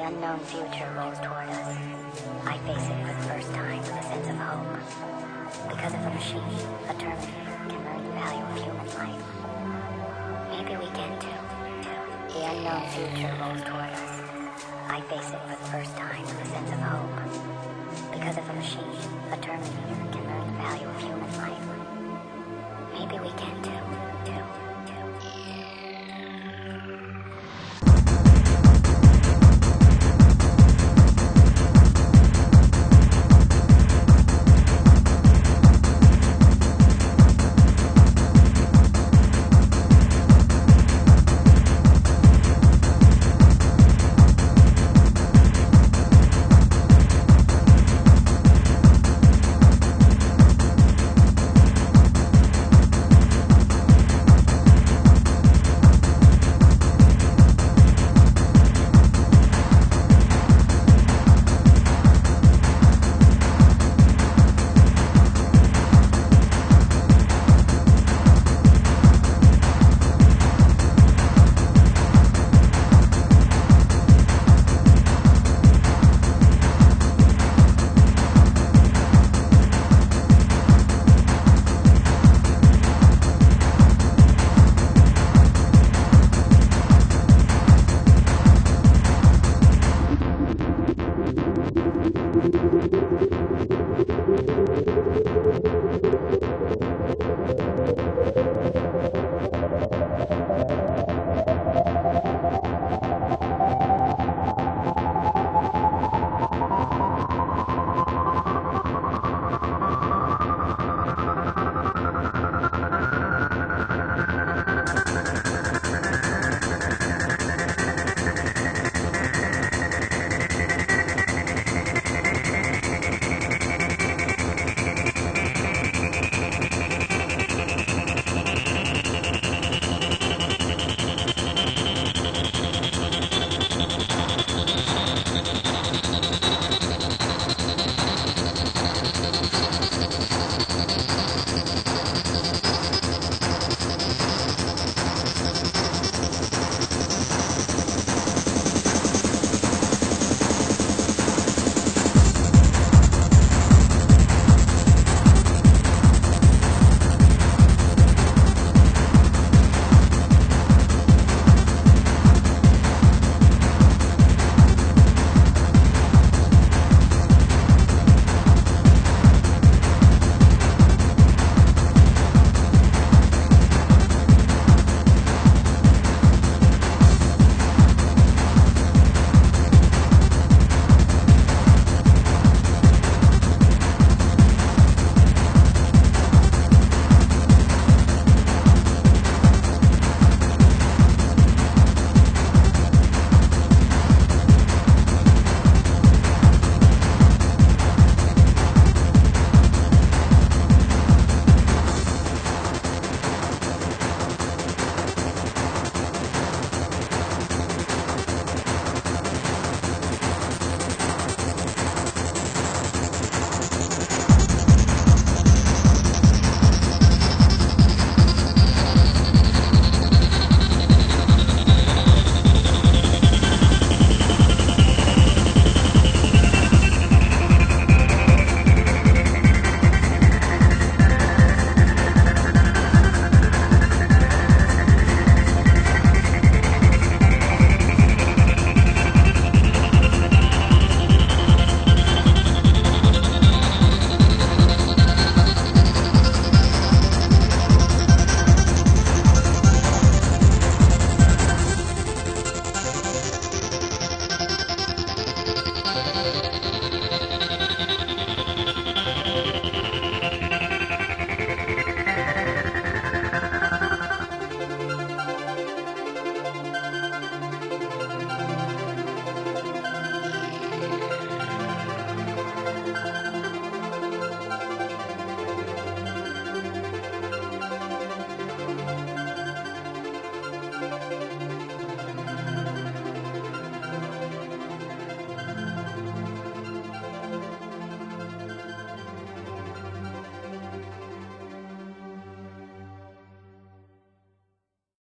unknown future rolls toward us. I face it for the first time with a sense of hope. Because of a machine, a Terminator can learn the value of human life. Maybe we can too. The unknown future rolls toward us. I face it for the first time with a sense of hope. Because of a machine, a Terminator can learn the value of human life. Maybe we can too.